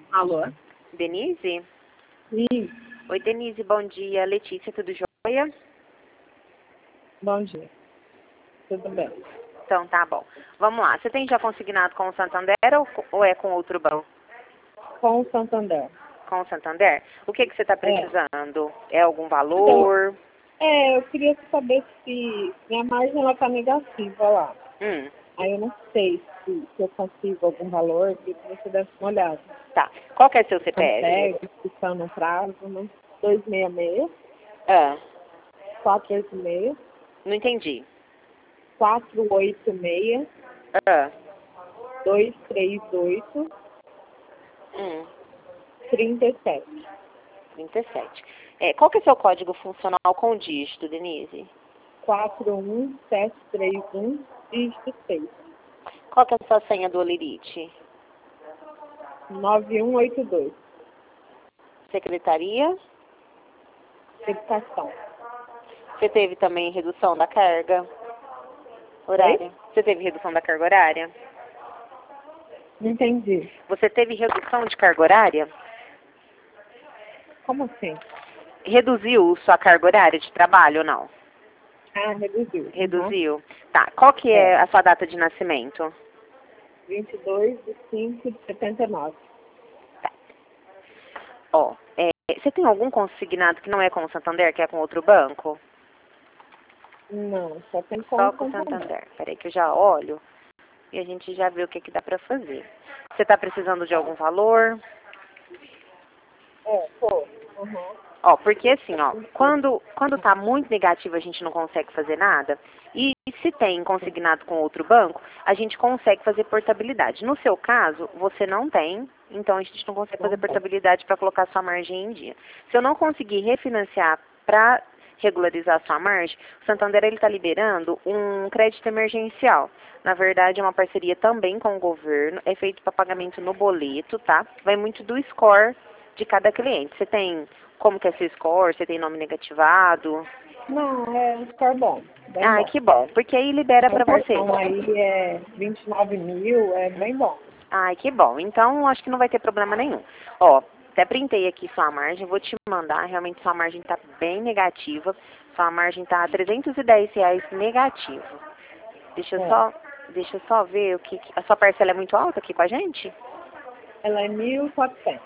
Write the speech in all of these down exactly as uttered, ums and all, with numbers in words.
Alô? Denise? Sim, Oi, Denise, bom dia. Letícia, tudo jóia? bom dia. Tudo bem? Então, tá bom. Vamos lá. Você tem já consignado com o Santander ou, ou é com outro banco? Com o Santander. Com o Santander? O que, que você está É. precisando? É algum Então, valor? é, eu queria saber se minha margem ela tá negativa lá. Hum, Aí eu não sei se, se eu consigo algum valor, que você deve uma olhada. tá. Qual que é seu C P F? Consegue, se está no prazo, né? dois seis seis, Ah, quatro oito seis, não entendi. quatro oito seis, Ah, dois três oito, hum, três sete. trinta e sete. É, qual que é seu código funcional com dígito, Denise? quatro um sete três um, dígito seis. Qual que é a sua senha do Olerite? nove um oito dois. Secretaria? Educação. Você teve também redução da carga Oi? horária? Você teve redução da carga horária? Não entendi. Você teve redução de carga horária? Como assim? Reduziu sua carga horária de trabalho ou não? Ah, reduziu. Uhum. Reduziu. Tá. Qual que é É. a sua data de nascimento? vinte e dois de cinco de setenta e nove. Tá. Ó, é, você tem algum consignado que não é com o Santander, que é com outro banco? Não, só tem Só como com o Santander. Santander. Peraí que eu já olho e a gente já vê o que, que dá pra fazer. Você tá precisando de algum valor? É, pô. Uhum. Ó, porque assim, ó, quando, quando tá muito negativo a gente não consegue fazer nada, e se tem consignado com outro banco, a gente consegue fazer portabilidade. No seu caso, você não tem, então a gente não consegue fazer Não tem. portabilidade para colocar sua margem em dia. Se eu não conseguir refinanciar para regularizar sua margem, o Santander ele está liberando um crédito emergencial. Na verdade, é uma parceria também com o governo, é feito para pagamento no boleto, tá? Vai muito do score de cada cliente. Você tem como que é seu score? Você tem nome negativado? Não, é um score bom. Bem Ai, bom. que bom, porque aí libera Meu pra você. cartão aí é vinte e nove mil, é bem bom. Ai, que bom. Então, acho que não vai ter problema nenhum. Ó, até printei aqui sua margem, vou te mandar. Realmente, sua margem tá bem negativa. Sua margem tá trezentos e dez reais negativo. Deixa eu É. só, deixa eu só ver o que... que- A sua parcela é muito alta aqui com a gente? Ela é mil e quatrocentos.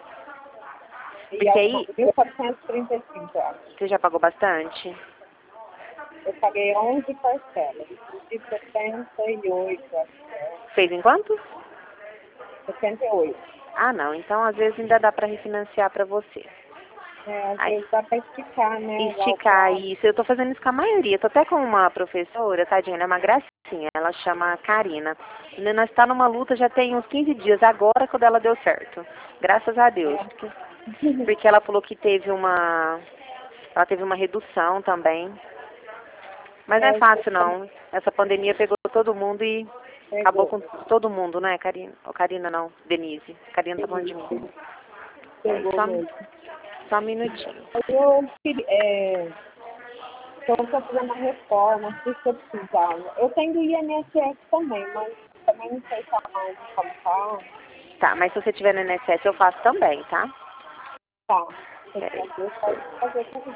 E Porque alguma, aí, mil quatrocentos e trinta e cinco, eu acho. você já pagou bastante? Eu paguei onze parcelas. De setenta e oito, acho que é. Fez em quanto? setenta e oito. Ah, não. Então, às vezes, ainda dá pra refinanciar pra você. É, às Ai, vezes dá pra esticar, né? Lá o esticar prazo. isso. Eu tô fazendo isso com a maioria. Tô até com uma professora, tadinha, ela é uma gracinha. Ela chama Karina. E nós tá numa luta já tem uns quinze dias. Agora quando ela deu certo. Graças a Deus. É. Porque, porque ela falou que teve uma... Ela teve uma redução também. Mas não é É, fácil, não. Essa pandemia pegou todo mundo e acabou pegou. com todo mundo, né, Karina? Ou Karina não, Denise. Karina tá falando de mim. É, Pegou só, mesmo. só um minutinho. Eu queria, é, estou fazendo uma reforma, por isso que eu precisava. Eu tenho do I N S S também, mas também não sei se a margem como tá. Tá, mas se você tiver no I N S S eu faço também, tá? Tá. Se Peraí. fazer, pode fazer também.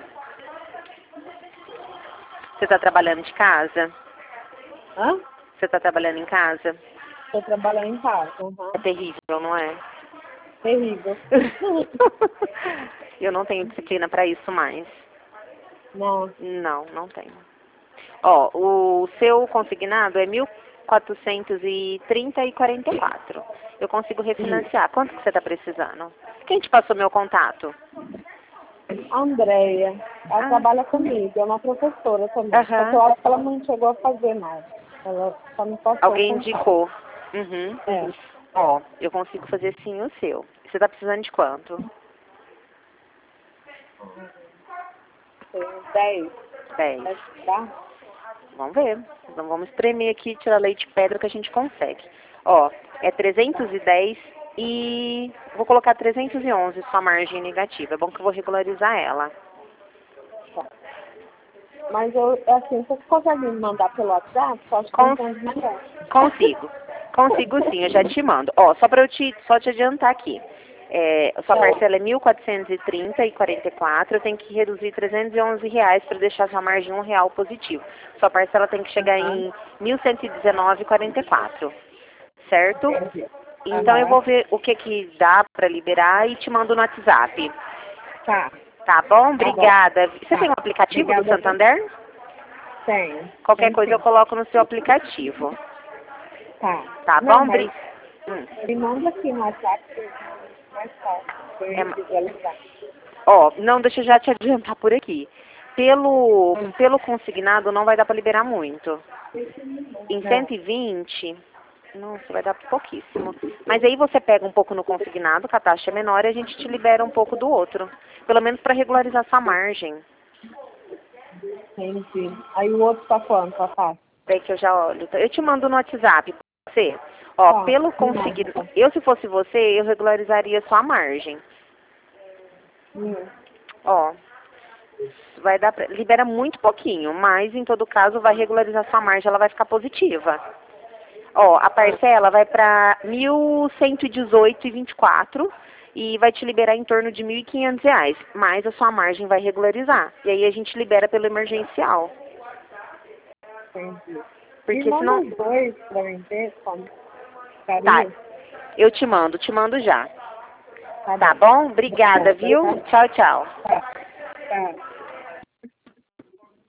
Você tá trabalhando de casa? Hã? Você tá trabalhando em casa? Estou trabalhando em casa. É Uhum. terrível, não é? Terrível. Eu não tenho disciplina pra isso mais. Não. Não, não tenho. Ó, o seu consignado é mil quatrocentos e trinta e quarenta e quatro. Eu consigo refinanciar. Quanto que você tá precisando? Quem te passou meu contato? A Andréia, ela Ah, trabalha comigo, é uma professora também. Só que aham. eu acho que ela não chegou a fazer nada. Ela só me passou o Alguém contato. indicou. Uhum. É. Ó, eu consigo fazer sim o seu. Você tá precisando de quanto? Tem uns dez. Dez. Deve dar. Vamos ver. Então vamos espremer aqui, tirar leite de pedra que a gente consegue. Ó, é trezentos e dez e vou colocar trezentos e onze sua margem negativa. É bom que eu vou regularizar ela. Mas eu, assim, você consegue me mandar pelo WhatsApp? Eu acho que eu Cons entendo melhor. consigo. Consigo sim, eu já te mando. Ó, só para eu te, só te adiantar aqui. É, a sua Tá. parcela é mil quatrocentos e trinta e quarenta e quatro, eu tenho que reduzir trezentos e onze reais para deixar sua margem um real positivo. Sua parcela tem que chegar Aham. em mil cento e dezenove e quarenta e quatro, certo? Entendi. Então eu Aham. vou ver o que que dá para liberar e te mando no WhatsApp. Tá. Tá bom? Tá bom. Obrigada. Você tem Tá. um aplicativo do Obrigada a você. Santander? Tenho. Qualquer Tem coisa eu sim. coloco no seu aplicativo. Tá. Tá Não, bom? mas Bri... Hum. me manda aqui no WhatsApp que é mais fácil pra É eu ma- visualizar. Ó, não, deixa eu já te adiantar por aqui. Pelo, pelo consignado não vai dar para liberar muito. Em Não. cento e vinte, nossa, vai dar pouquíssimo. Mas aí você pega um pouco no consignado, que a taxa é menor, e a gente te libera um pouco do outro. Pelo menos para regularizar sua margem. Entendi. Aí o outro tá quanto, papai? Daí que eu já olho. Eu te mando no WhatsApp, pode ser? Ó, Tá. pelo Me manda, consignado, então. eu se fosse você, eu regularizaria sua margem. Hum. Ó, vai dar pra, libera muito pouquinho, mas em todo caso vai regularizar sua margem, ela vai ficar positiva. Ó, a parcela vai para mil cento e dezoito e vinte e quatro e vai te liberar em torno de mil e quinhentos reais, mas a sua margem vai regularizar. E aí a gente libera pelo emergencial. Entendi. Me Porque manda senão... os dois pra mim ver como Tá, ficaria. eu te mando, te mando já. Tá Tá bom. bom? Obrigada, viu? Tchau, tchau. Tá. Tá.